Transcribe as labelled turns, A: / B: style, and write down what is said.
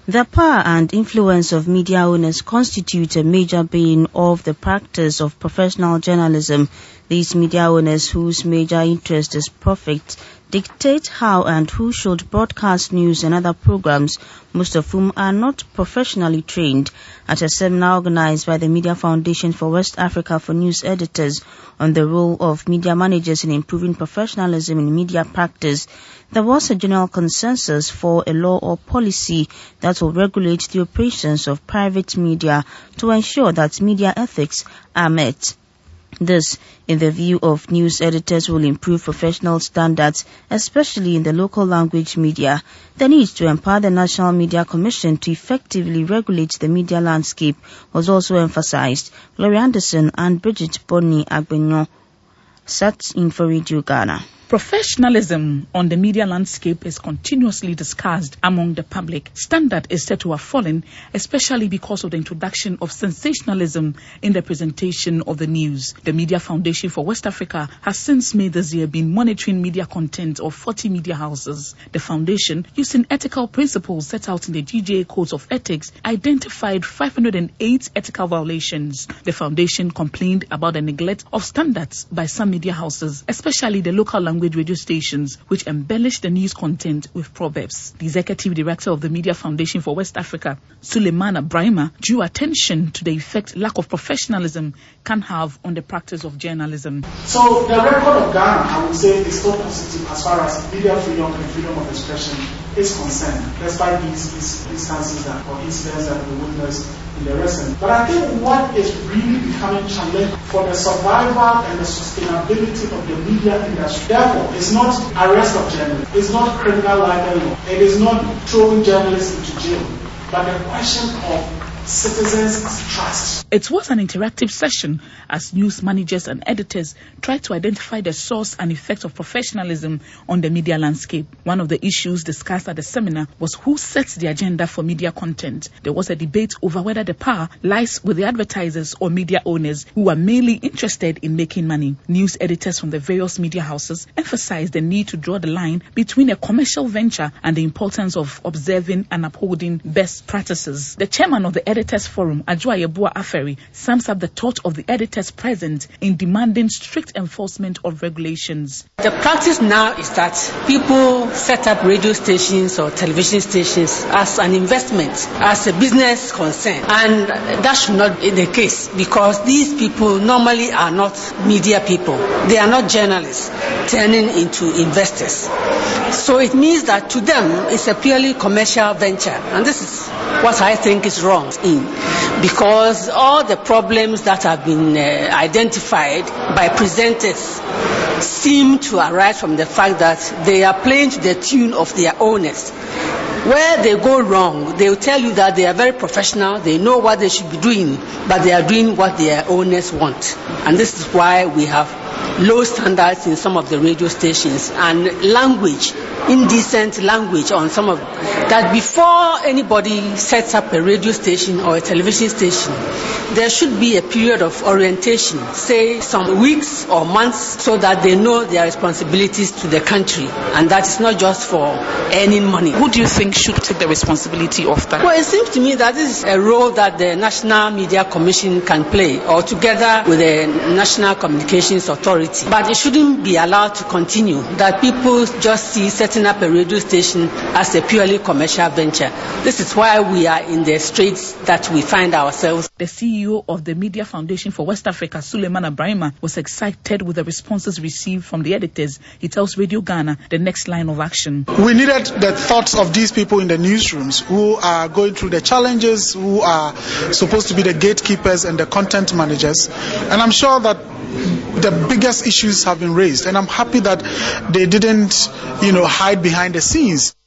A: The power and influence of media owners constitute a major bane of the practice of professional journalism. These media owners, whose major interest is profit, dictate how and who should broadcast news and other programs, most of whom are not professionally trained. At a seminar organized by the Media Foundation for West Africa for news editors on the role of media managers in improving professionalism in media practice, there was a general consensus for a law or policy that will regulate the operations of private media to ensure that media ethics are met. This, in the view of news editors, will improve professional standards, especially in the local language media. The need to empower the National Media Commission to effectively regulate the media landscape was also emphasized. Gloria Anderson and Bridget Bonny Agbenyo sat in for Radio Ghana.
B: Professionalism on the media landscape is continuously discussed among the public. Standard is said to have fallen, especially because of the introduction of sensationalism in the presentation of the news. The Media Foundation for West Africa has since May this year been monitoring media content of 40 media houses. The foundation, using ethical principles set out in the GJA Codes of Ethics, identified 508 ethical violations. The foundation complained about the neglect of standards by some media houses, especially the local language radio stations, which embellish the news content with proverbs. The executive director of the Media Foundation for West Africa, Suleimana Brahima, drew attention to the effect lack of professionalism can have on the practice of journalism.
C: So the record of Ghana, I would say, is so positive as far as media freedom and freedom of expression is concerned, despite these instances or incidents that we witnessed in the recent. But I think what is really becoming challenging for the survival and the sustainability of the media industry, therefore, is not arrest of journalists, it's not criminal libel law, it is not throwing journalists into jail, but the question of citizens' trust.
B: It was an interactive session as news managers and editors tried to identify the source and effect of professionalism on the media landscape. One of the issues discussed at the seminar was who sets the agenda for media content. There was a debate over whether the power lies with the advertisers or media owners who are mainly interested in making money. News editors from the various media houses emphasized the need to draw the line between a commercial venture and the importance of observing and upholding best practices. The chairman of the Editors Forum, Adjoa Yeboah Aferi, sums up the thought of the editors present in demanding strict enforcement of regulations.
D: The practice now is that people set up radio stations or television stations as an investment, as a business concern, and that should not be the case because these people normally are not media people. They are not journalists turning into investors. So it means that to them it's a purely commercial venture, and this is what I think is wrong because all the problems that have been identified by presenters seem to arise from the fact that they are playing to the tune of their owners. Where they go wrong, they will tell you that they are very professional, they know what they should be doing, but they are doing what their owners want. And this is why we have low standards in some of the radio stations and language, indecent language on some of that. Before anybody sets up a radio station or a television station, there should be a period of orientation, say some weeks or months, so that they know their responsibilities to the country, and that is not just for earning money.
B: Who do you think should take the responsibility of that?
D: Well, it seems to me that this is a role that the National Media Commission can play, or together with the National Communications Authority. But it shouldn't be allowed to continue, that people just see setting up a radio station as a purely commercial venture. This is why we are in the straits that we find ourselves.
B: The CEO of the Media Foundation for West Africa, Suleimana Brahima, was excited with the responses received from the editors. He tells Radio Ghana the next line of action.
C: We needed the thoughts of these people in the newsrooms who are going through the challenges, who are supposed to be the gatekeepers and the content managers. And I'm sure that the biggest issues have been raised, and I'm happy that they didn't, hide behind the scenes.